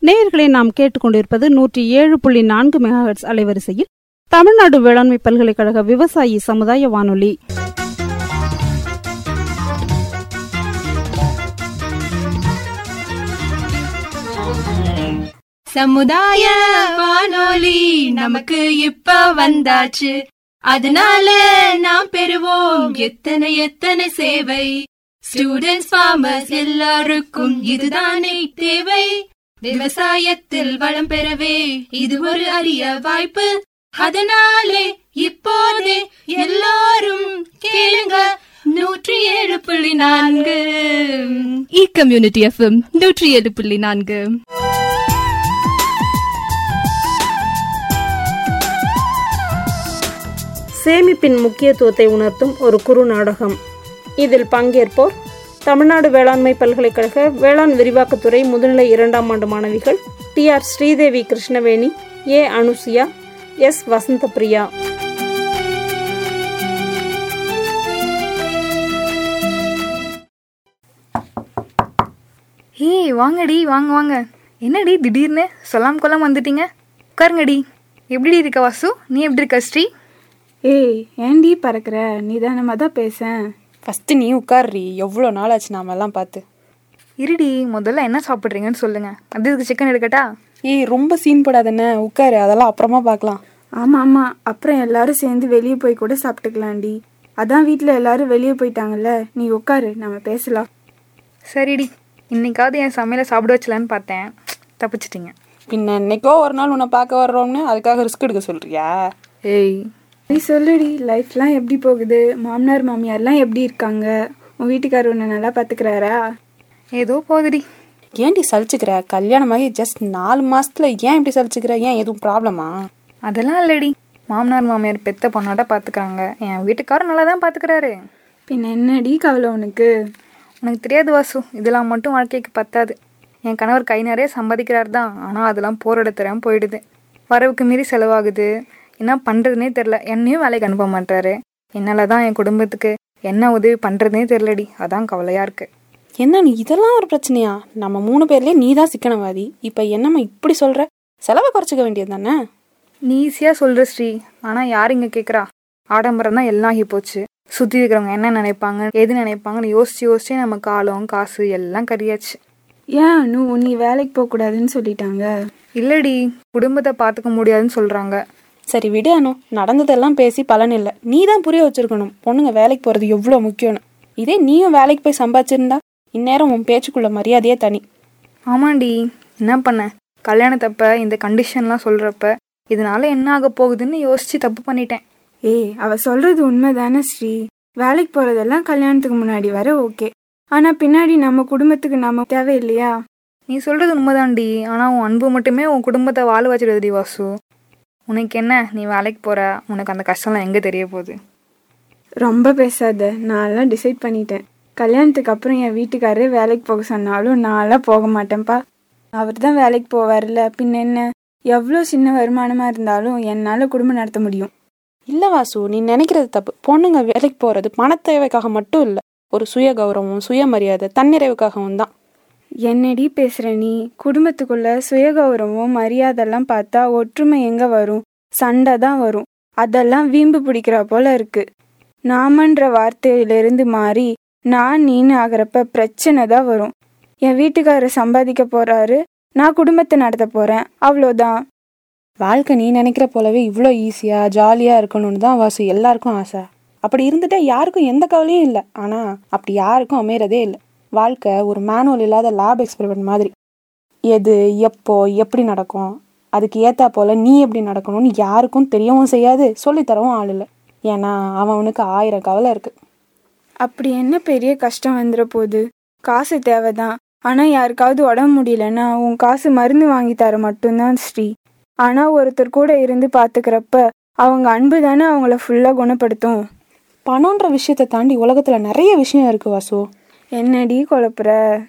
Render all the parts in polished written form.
நேயர்களை நாம் கேட்டுக்கொண்டிருப்பது 107.4 மெகாஹெர்ட்ஸ் அலைவரிசையில் தமிழ்நாடு வேளாண்மை பல்கலைக்கழக விவசாயி சமுதாய வானொலி. சமுதாய வானொலி நமக்கு இப்ப வந்தாச்சு, அதனால நாம் பெறுவோம் எத்தனை எத்தனை சேவை. ஸ்டூடெண்ட்ஸ், ஃபார்மர்ஸ் எல்லாருக்கும் இதுதானே தேவை. விவசாயத்தில் வளம் பெறவே இது ஒரு அரிய வாய்ப்பு. அதனாலே இப்போதே எல்லாரும் கேளுங்க 107.4 கம்யூனிட்டி எஃப்எம் 107.4. சேமிப்பின் முக்கியத்துவத்தை உணர்த்தும் ஒரு குறு நாடகம். இதில் பங்கேற்போர் தமிழ்நாடு வேளாண்மை பல்கலைக்கழக வேளாண் விரிவாக்கத்துறை முதுநிலை 2ஆம் ஆண்டு மாணவிகள் TR Sridevi Krishnaveni, A Anusuya, S Vasanthapriya. வாங்கடி, வாங்க வாங்க. என்னடி திடீர்னு சொல்லாம் கொல்லாம் வந்துட்டீங்க? உட்காருங்கடி. எப்படி இருக்க வாசு? நீ எப்படி இருக்க ஸ்ரீ? ஏண்டி பறக்கிற? நிதானமாக தான் பேசேன். ஃபஸ்ட்டு நீ உட்கார்றி. எவ்வளோ நாள் ஆச்சு நாமெல்லாம் பார்த்து. இருடி, முதல்ல என்ன சாப்பிட்றீங்கன்னு சொல்லுங்கள். அதுக்கு சிக்கன் எடுக்கட்டா? ரொம்ப சீன் போடாதண்ணே, உட்காரு. அதெல்லாம் அப்புறமா பார்க்கலாம். ஆமாம், அப்புறம் எல்லாரும் சேர்ந்து வெளியே போய் கூட சாப்பிட்டுக்கலாம்டி. அதான் வீட்டில் எல்லாரும் வெளியே போயிட்டாங்கல்ல, நீ உட்காரு, நம்ம பேசலாம். சரிடி, இன்னைக்காவது என் சமையலை சாப்பிட வச்சலான்னு பார்த்தேன், தப்பிச்சிட்டிங்க. பின்ன இன்னைக்கோ ஒரு நாள் உன்னை பார்க்க வர்றோம்னு அதுக்காக ரிஸ்க் எடுக்க சொல்கிறியா? நீ சொல்லுடி, லைஃப்லாம் எப்படி போகுது? மாமனார் மாமியார்லாம் எப்படி இருக்காங்க? உன் வீட்டுக்காரர் உன்னை நல்லா பார்த்துக்கிறாரா? ஏதோ போகுதுடி. ஏன்டி சலிச்சுக்கிற? கல்யாணமாகி ஜஸ்ட் 4 மாதத்துல ஏன் இப்படி சலிச்சுக்கிற? ஏன் எதுவும் ப்ராப்ளமா? அதெல்லாம் இல்லடி, மாமனார் மாமியார் பெத்த பொண்ணாட்ட பார்த்துக்கிறாங்க. என் வீட்டுக்காரர் நல்லா தான் பார்த்துக்கிறாரு. பின்ன என்னடி கவலை உனக்கு? உனக்கு தெரியாது வாசு, இதெல்லாம் மட்டும் வாழ்க்கைக்கு பத்தாது. என் கணவர் கை நிறைய சம்பாதிக்கிறார் தான், ஆனால் அதெல்லாம் போராட தெரியாமல் போயிடுது. வரவுக்கு மீறி செலவாகுது. என்ன பண்ணுறதுனே தெரில. என்னையும் வேலைக்கு அனுப்ப மாட்டாரு. என்னால் தான் என் குடும்பத்துக்கு என்ன உதவி பண்ணுறதுனே தெரிலடி. அதான் கவலையாக இருக்குது. என்ன நீ இதெல்லாம் ஒரு பிரச்சனையா? நம்ம 3 பேர்லேயே நீ தான் சிக்கனவாதி. இப்போ என்னம்மா இப்படி சொல்கிற? செலவை குறைச்சிக்க வேண்டியது தானே? நீ ஈஸியாக சொல்கிற ஸ்ரீ, ஆனால் யார் இங்கே கேட்குறா? ஆடம்பரம் தான் எல்லாம் ஆகி போச்சு. சுற்றி இருக்கிறவங்க என்ன நினைப்பாங்க, எது நினைப்பாங்கன்னு யோசிச்சு நம்ம காலம் காசு எல்லாம் கரியாச்சு. ஏன் நீ வேலைக்கு போகக்கூடாதுன்னு சொல்லிட்டாங்க? இல்லடி, குடும்பத்தை பார்த்துக்க முடியாதுன்னு சொல்கிறாங்க. சரி விடு அனு, நடந்ததெல்லாம் பேசி பலன் இல்லை. நீ தான் புரிய வச்சிருக்கணும் பொண்ணுங்க வேலைக்கு போகிறது எவ்வளோ முக்கியம்னு. இதே நீயும் வேலைக்கு போய் சம்பாதிச்சிருந்தா இந்நேரம் உன் பேச்சுக்குள்ள மரியாதையே தனி. ஆமாண்டி, என்ன பண்ண? கல்யாணத்தப்ப இந்த கண்டிஷன்லாம் சொல்கிறப்ப இதனால என்ன ஆக போகுதுன்னு யோசிச்சு தப்பு பண்ணிட்டேன். அவ சொல்றது உண்மைதானே ஸ்ரீ. வேலைக்கு போறதெல்லாம் கல்யாணத்துக்கு முன்னாடி வர ஓகே, ஆனா பின்னாடி நம்ம குடும்பத்துக்கு நம்ம தேவை இல்லையா? நீ சொல்றது உண்மைதான்டி, ஆனால் உன் அன்பு மட்டுமே உன் குடும்பத்தை வாழ வச்சிடுதுடி வாசு. உனக்கு என்ன, நீ வேலைக்கு போகிற, உனக்கு அந்த கஷ்டம்லாம் எங்கே தெரிய போகுது? ரொம்ப பேசாத, நான்லாம் டிசைட் பண்ணிட்டேன். கல்யாணத்துக்கு அப்புறம் என் வீட்டுக்காரரே வேலைக்கு போக சொன்னாலும் நான்லாம் போக மாட்டேன்ப்பா. அவர் தான் வேலைக்கு போவார்ல, பின்ன என்ன? எவ்வளோ சின்ன வருமானமாக இருந்தாலும் என்னால் குடும்பம் நடத்த முடியும். இல்லை வாசு, நீ நினைக்கிறது தப்பு. பொண்ணுங்க வேலைக்கு போகிறது பண தேவைக்காக மட்டும் இல்லை, ஒரு சுய கௌரவம், சுயமரியாதை, தன்னிறைவுக்காகவும் தான். என்னடி பேசுகிற நீ? குடும்பத்துக்குள்ள சுயகௌரவம் மரியாதைலாம் பார்த்தா ஒற்றுமை எங்கே வரும்? சண்டை தான் வரும். அதெல்லாம் வீம்பு பிடிக்கிறா போல இருக்கு. நாமன்ற வார்த்தையிலிருந்து மாறி நான் நீன்னு ஆகிறப்ப பிரச்சனை தான் வரும். என் வீட்டுக்காரர் சம்பாதிக்க போறாரு, நான் குடும்பத்தை நடத்த போறேன், அவ்வளோதான். வாழ்க்கை நீ நினைக்கிற போலவே இவ்வளோ ஈஸியாக ஜாலியாக இருக்கணும்னு தான் வாசு எல்லாருக்கும் ஆசை. அப்படி இருந்துட்டா யாருக்கும் எந்த கவலையும் இல்லை. ஆனால் அப்படி யாருக்கும் அமையறதே இல்லை. வாழ்க்கை ஒரு மேனுவல் இல்லாத லேப் எக்ஸ்பெரிமெண்ட் மாதிரி. எது எப்போ எப்படி நடக்கும், அதுக்கு ஏற்றா போல் நீ எப்படி நடக்கணும்னு யாருக்கும் தெரியவும் செய்யாது, சொல்லித்தரவும் ஆள் இல்லை. ஏன்னா அவனுக்கு 1000 கவலை இருக்குது. அப்படி என்ன பெரிய கஷ்டம் வந்துட போகுது? காசு தேவைதான், ஆனால் யாருக்காவது உடம்பு முடியலன்னா உன் காசு மருந்து வாங்கி தர மட்டும்தான் ஸ்ரீ. ஆனால் ஒருத்தர் கூட இருந்து பார்த்துக்கிறப்ப அவங்க அன்பு தானே அவங்கள ஃபுல்லாக குணப்படுத்தும். பணம்ன்ற விஷயத்தை தாண்டி உலகத்தில் நிறைய விஷயம் இருக்குது வாசு. என்னடி குழப்புற?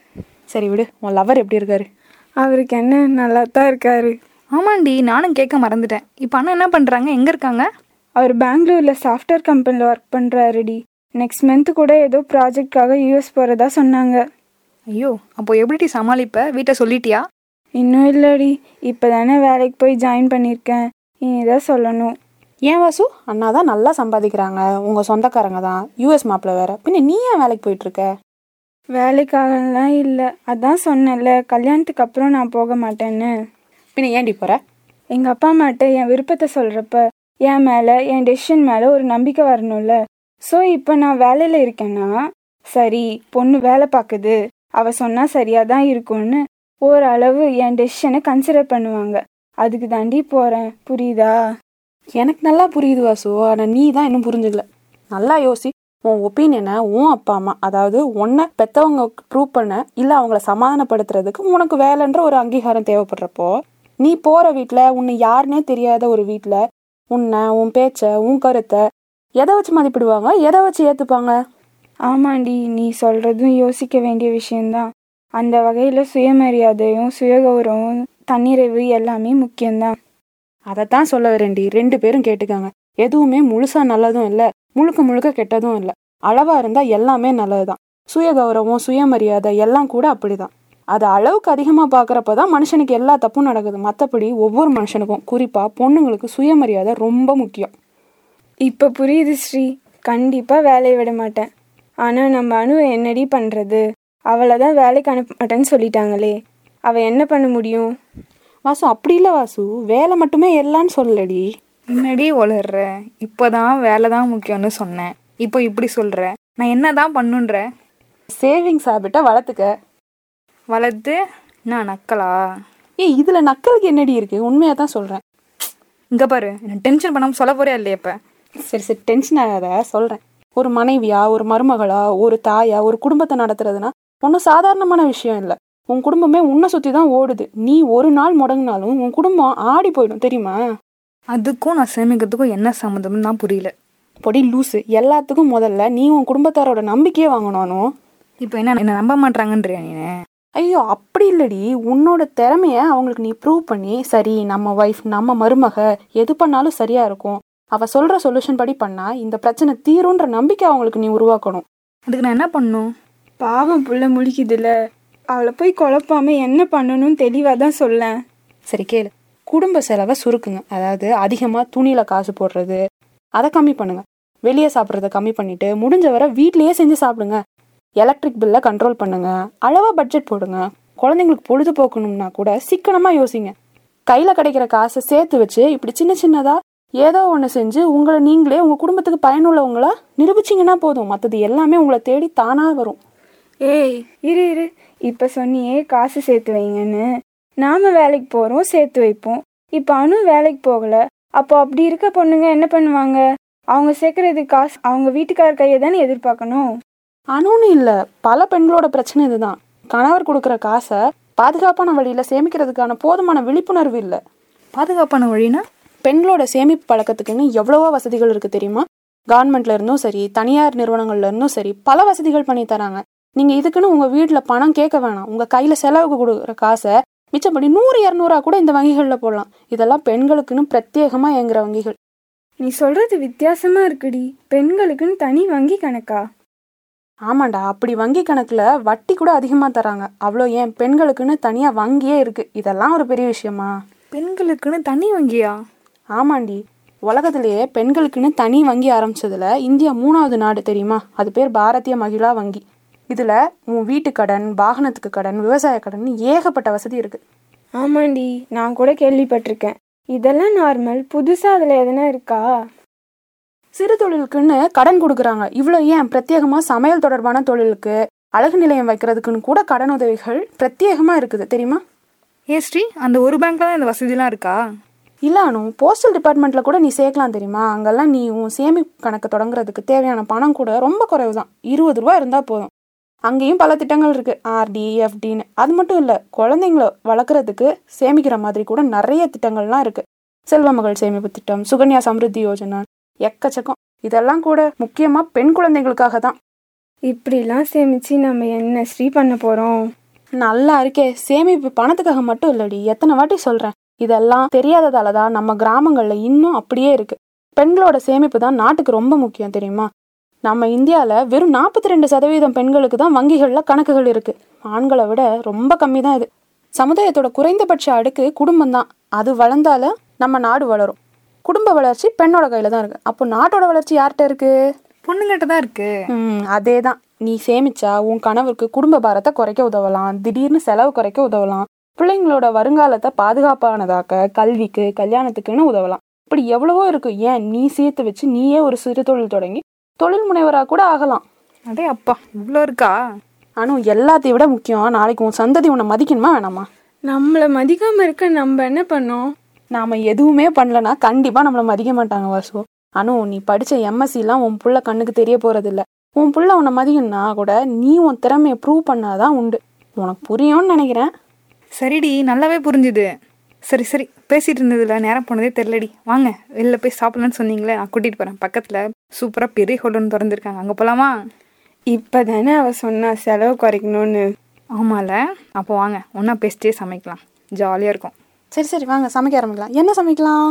சரி விடு, உன் லவர் எப்படி இருக்காரு? அவருக்கு என்ன, நல்லா தான் இருக்காரு. ஆமாண்டி, நானும் கேட்க மறந்துட்டேன். இப்போ அண்ணா என்ன பண்ணுறாங்க, எங்கே இருக்காங்க? அவர் பெங்களூரில் சாஃப்ட்வேர் கம்பெனியில் ஒர்க் பண்ணுறாருடி. நெக்ஸ்ட் மந்த்து கூட ஏதோ ப்ராஜெக்டாக US போகிறதா சொன்னாங்க. ஐயோ, அப்போ எப்படி சமாளிப்ப? வீட்டை சொல்லிட்டியா? இன்னும் இல்லடி, இப்போ தானே வேலைக்கு போய் ஜாயின் பண்ணியிருக்கேன். இனிதான் சொல்லணும். ஏன் வாசு, அண்ணா தான் நல்லா சம்பாதிக்கிறாங்க, உங்கள் சொந்தக்காரங்க தான், யூஎஸ் மாப்பிள்ள வேற, பின்ன நீ ஏன் வேலைக்கு போயிட்டுருக்க? வேலைக்காகலாம் இல்லை, அதான் சொன்னேன்ல கல்யாணத்துக்கு அப்புறம் நான் போக மாட்டேன்னு. பின்ன ஏன்டி போகிற? எங்கள் அப்பா அம்மாட்ட என் விருப்பத்தை சொல்கிறப்ப என் மேலே, என் டெசிஷன் மேலே ஒரு நம்பிக்கை வரணும்ல. ஸோ இப்போ நான் வேலையில் இருக்கேன்னா, சரி பொண்ணு வேலை பார்க்குது, அவள் சொன்னால் சரியாக தான் இருக்கும்னு ஓரளவு என் டெசிஷனை கன்சிடர் பண்ணுவாங்க. அதுக்கு தாண்டி போகிறேன், புரியுதா? எனக்கு நல்லா புரியுது வாசு, ஆனால் நீ தான் இன்னும் புரிஞ்சுக்கல. நல்லா யோசி, உன் ஒப்பீனியனை உன் அப்பா அம்மா, அதாவது உன்னை பெற்றவங்க ப்ரூவ் பண்ண இல்லை அவங்கள சமாதானப்படுத்துறதுக்கு உனக்கு வேலைன்ற ஒரு அங்கீகாரம் தேவைப்படுறப்போ, நீ போகிற வீட்டில் உன்னை யாருன்னே தெரியாத ஒரு வீட்டில் உன்னை, உன் பேச்சை, உன் கருத்தை எதை வச்சு மதிப்பிடுவாங்க, எதை வச்சு ஏற்றுப்பாங்க? ஆமாண்டி, நீ சொல்கிறதும் யோசிக்க வேண்டிய விஷயந்தான். அந்த வகையில் சுயமரியாதையும் சுயகௌரவம் தன்னிறைவு எல்லாமே முக்கியம்தான். அதைத்தான் சொல்ல வரேன்டி, 2 பேரும் கேட்டுக்காங்க. எதுவுமே முழுசாக நல்லதும் இல்லை, முழுக்க முழுக்க கெட்டதும் இல்லை. அளவாக இருந்தால் எல்லாமே நல்லது தான். சுயகௌரவம் சுயமரியாதை எல்லாம் கூட அப்படி தான். அது அளவுக்கு அதிகமாக பார்க்குறப்ப தான் மனுஷனுக்கு எல்லா தப்பும் நடக்குது. மற்றபடி ஒவ்வொரு மனுஷனுக்கும், குறிப்பாக பொண்ணுங்களுக்கு சுயமரியாதை ரொம்ப முக்கியம். இப்போ புரியுது ஸ்ரீ, கண்டிப்பாக வேலையை விட மாட்டேன். ஆனால் நம்ம அணுவை என்னடி பண்ணுறது? அவளை தான் வேலைக்கு அனுப்ப மாட்டேன்னு சொல்லிட்டாங்களே, அவள் என்ன பண்ண முடியும்? வாசு அப்படி இல்லை வாசு, வேலை மட்டுமே எல்லான்னு சொல்லடி. முன்னாடி ஒளர்ற, இப்போதான் வேலை தான் முக்கியம்னு சொன்னேன், இப்போ இப்படி சொல்கிற. நான் என்ன தான் பண்ணுன்ற? சேவிங்ஸ் ஹேபிட்டை வளர்த்துக்க. வளர்த்து நான் நக்கலா? இதில் நக்கலுக்கு என்னடி இருக்குது? உண்மையாக தான் சொல்கிறேன். இங்கே பாரு, நான் டென்ஷன் பண்ணாமல் சொல்ல போறியா இல்லையா? இப்போ சரி டென்ஷன் ஆகாத, சொல்கிறேன். ஒரு மனைவியா, ஒரு மருமகளா, ஒரு தாயா, ஒரு குடும்பத்தை நடத்துறதுனா ஒன்றும் சாதாரணமான விஷயம் இல்லை. உன் குடும்பமே உன்னை சுற்றி தான் ஓடுது. நீ ஒரு நாள் முடங்கினாலும் உன் குடும்பம் ஆடி போயிடும், தெரியுமா? அதுக்கும் நான் சேமிக்கிறதுக்கும் என்ன சம்மந்தம்னு தான் புரியல. பொடி லூஸு, எல்லாத்துக்கும் முதல்ல நீ உன் குடும்பத்தாரோட நம்பிக்கையே வாங்கணும். இப்போ என்ன நம்ப மாட்டாங்கன்றியா நீ? ஐயோ அப்படி இல்லடி, உன்னோட திறமைய அவங்களுக்கு நீ ப்ரூவ் பண்ணி, சரி நம்ம ஒய்ஃப், நம்ம மருமக எது பண்ணாலும் சரியா இருக்கும், அவ சொல்ற சொல்யூஷன் படி பண்ணா இந்த பிரச்சனை தீரும்ன்ற நம்பிக்கை அவங்களுக்கு நீ உருவாக்கணும். அதுக்கு நான் என்ன பண்ணும்? பாவம் புள்ள முழிக்குதுல, அவளை போய் குழப்பாம என்ன பண்ணணும்னு தெளிவாக தான் சொல்லேன். சரி கேளு, குடும்ப செலவை சுருக்குங்க. அதாவது அதிகமாக துணியில் காசு போடுறது அதை கம்மி பண்ணுங்க. வெளியே சாப்பிட்றத கம்மி பண்ணிட்டு முடிஞ்ச வரை வீட்லேயே செஞ்சு சாப்பிடுங்க. எலக்ட்ரிக் பில்லை கண்ட்ரோல் பண்ணுங்க. அளவாக பட்ஜெட் போடுங்க. குழந்தைங்களுக்கு பொழுதுபோக்கணும்னா கூட சிக்கனமாக யோசிங்க. கையில் கிடைக்கிற காசை சேர்த்து வச்சு இப்படி சின்ன சின்னதாக ஏதோ ஒன்று செஞ்சு உங்களை நீங்களே உங்கள் குடும்பத்துக்கு பயனுள்ளவங்களா நிரூபிச்சிங்கன்னா போதும். மற்றது எல்லாமே உங்களை தேடி தானாக வரும். ஏய் இரு, இப்போ சொன்னியே காசு சேர்த்து வைங்கன்னு. நாம் வேலைக்கு போகிறோம், சேர்த்து வைப்போம். இப்போ அனு வேலைக்கு போகலை, அப்போ அப்படி இருக்க பொண்ணுங்க என்ன பண்ணுவாங்க? அவங்க சேர்க்கறது காசு அவங்க வீட்டுக்கார கையை தானே எதிர்பார்க்கணும். அனுன்னு இல்லை, பல பெண்களோட பிரச்சனை இதுதான். கணவர் கொடுக்குற காசை பாதுகாப்பான வழியில் சேமிக்கிறதுக்கான போதுமான விழிப்புணர்வு இல்லை. பாதுகாப்பான வழினா? பெண்களோட சேமிப்பு பழக்கத்துக்குன்னு எவ்வளவோ வசதிகள் இருக்குது தெரியுமா? கவர்மெண்ட்ல இருந்தும் சரி, தனியார் நிறுவனங்கள்ல இருந்தும் சரி, பல வசதிகள் பண்ணி தராங்க. நீங்கள் இதுக்குன்னு உங்கள் வீட்டில் பணம் கேட்க வேணாம். உங்கள் கையில் செலவுக்கு கொடுக்குற காசை மிச்சப்படி 100-200 கூட இந்த வங்கிகளில் போடலாம். இதெல்லாம் பெண்களுக்குன்னு பிரத்யேகமாக இயங்குற வங்கிகள். நீ சொல்கிறது வித்தியாசமாக இருக்குடி. பெண்களுக்குன்னு தனி வங்கி கணக்கா? ஆமாண்டா, அப்படி வங்கி கணக்கில் வட்டி கூட அதிகமாக தராங்க. அவ்வளோ ஏன், பெண்களுக்குன்னு தனியாக வங்கியே இருக்குது. இதெல்லாம் ஒரு பெரிய விஷயமா? பெண்களுக்குன்னு தனி வங்கியா? ஆமாண்டி, உலகத்திலேயே பெண்களுக்குன்னு தனி வங்கி ஆரம்பிச்சதுல இந்தியா 3வது நாடு தெரியுமா? அது பேர் பாரதிய மகிழா வங்கி. இதில் உன் வீட்டு கடன், வாகனத்துக்கு கடன், விவசாய கடன் ஏகப்பட்ட வசதி இருக்குது. ஆமாண்டி, நான் கூட கேள்விப்பட்டிருக்கேன். இதெல்லாம் நார்மல். புதுசாக அதில் எதனா இருக்கா? சிறு தொழிலுக்குன்னு கடன் கொடுக்குறாங்க. இவ்வளோ ஏன், பிரத்யேகமாக சமையல் தொடர்பான தொழிலுக்கு, அழகு நிலையம் வைக்கிறதுக்குன்னு கூட கடன் உதவிகள் பிரத்யேகமாக இருக்குது தெரியுமா? ஸ்ரீ, அந்த ஒரு பேங்க்ல தான் இந்த வசதிலாம் இருக்கா? இல்லானு போஸ்டல் டிபார்ட்மெண்ட்டில் கூட நீ சேர்க்கலாம் தெரியுமா? அங்கெல்லாம் நீ உன் சேமிப்பு கணக்கு தொடங்குறதுக்கு தேவையான பணம் கூட ரொம்ப குறைவு தான். 20 ரூபா இருந்தால் போதும். அங்கேயும் பல திட்டங்கள் இருக்குது, ஆர்டி, எஃப்டின்னு. அது மட்டும் இல்லை, குழந்தைங்கள வளர்க்குறதுக்கு சேமிக்கிற மாதிரி கூட நிறைய திட்டங்கள்லாம் இருக்குது. செல்வ மகள் சேமிப்பு திட்டம், சுகன்யா சம்ருத்தி யோஜனா, எக்கச்சக்கம். இதெல்லாம் கூட முக்கியமாக பெண் குழந்தைகளுக்காக தான். இப்படிலாம் சேமித்து நம்ம என்ன ஸ்ரீ பண்ண போகிறோம்? நல்லா இருக்கே. சேமிப்பு பணத்துக்காக மட்டும் இல்லடி, எத்தனை வாட்டி சொல்கிறேன். இதெல்லாம் தெரியாததால தான் நம்ம கிராமங்களில் இன்னும் அப்படியே இருக்குது. பெண்களோட சேமிப்பு தான் நாட்டுக்கு ரொம்ப முக்கியம் தெரியுமா? நம்ம இந்தியாவில் வெறும் 42% பெண்களுக்கு தான் வங்கிகளில் கணக்குகள் இருக்குது. ஆண்களை விட ரொம்ப கம்மி தான் இது. சமுதாயத்தோட குறைந்தபட்ச அடுக்கு குடும்பம் தான். அது வளர்ந்தால நம்ம நாடு வளரும். குடும்ப வளர்ச்சி பெண்ணோட கையில தான் இருக்கு. அப்போ நாட்டோட வளர்ச்சி யார்கிட்ட இருக்கு? பொண்ணுங்கிட்ட தான் இருக்கு. அதே தான். நீ சேமிச்சா உன் கணவருக்கு குடும்ப பாரத்தை குறைக்க உதவலாம், திடீர்னு செலவு குறைக்க உதவலாம், பிள்ளைங்களோட வருங்காலத்தை பாதுகாப்பானதாக்க, கல்விக்கு, கல்யாணத்துக்குன்னு உதவலாம். இப்படி எவ்வளவோ இருக்கு. ஏன் நீ சேர்த்து வச்சு நீயே ஒரு சிறு தொழில் தொடங்கி தொழில் முனைவராக கூட ஆகலாம். அடே அப்பா, இவ்வளோ இருக்கா? ஆனால் எல்லாத்தையும் விட முக்கியம், நாளைக்கு உன் சந்ததி உன்னை மதிக்கணுமா வேணாமா? நம்மளை மதிக்காம இருக்க நம்ம என்ன பண்ணோம்? நாம எதுவுமே பண்ணலன்னா கண்டிப்பாக நம்மளை மதிக்க மாட்டாங்க வாசு. ஆனால் நீ படித்த எம்எஸ்சிலாம் உன் புள்ள கண்ணுக்கு தெரிய போகிறதில்ல. உன் புள்ள உன்னை மதிக்கணும்னா கூட நீ உன் திறமையை ப்ரூவ் பண்ணாதான் உண்டு. உனக்கு புரியும்னு நினைக்கிறேன். சரிடி, நல்லாவே புரிஞ்சுது. சரி சரி, பேசிட்டு இருந்ததுல நேரம் போனதே தெரியலடி. வாங்க வெளில போய் சாப்பிடலான்னு சொன்னீங்களே, நான் கூட்டிகிட்டு போகிறேன். பக்கத்தில் சூப்பராக பெரிய ஹோட்டல்னு திறந்துருக்காங்க, அங்கே போகலாமா? இப்போ தானே அவள் சொன்னா செலவு குறைக்கணும்னு. ஆமால, அப்போ வாங்க ஒன்றா பேசிட்டே சமைக்கலாம், ஜாலியாக இருக்கும். சரி சரி வாங்க சமைக்க ஆரம்பிக்கலாம். என்ன சமைக்கலாம்?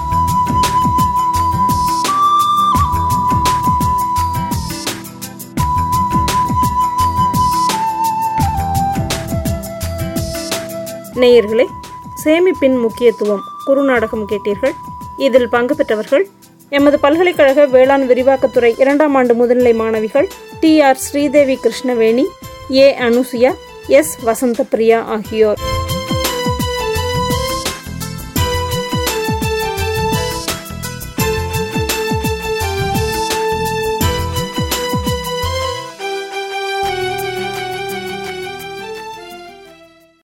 நேயர்களே, சேமிப்பின் முக்கியத்துவம் குறுநாடகம் கேட்டீர்கள். இதில் பங்கு பெற்றவர்கள் எமது பல்கலைக்கழக வேளாண் விரிவாக்கத்துறை 2ஆம் ஆண்டு முதுநிலை மாணவிகள் TR Sridevi Krishnaveni, A Anusuya, S Vasanthapriya ஆகியோர்.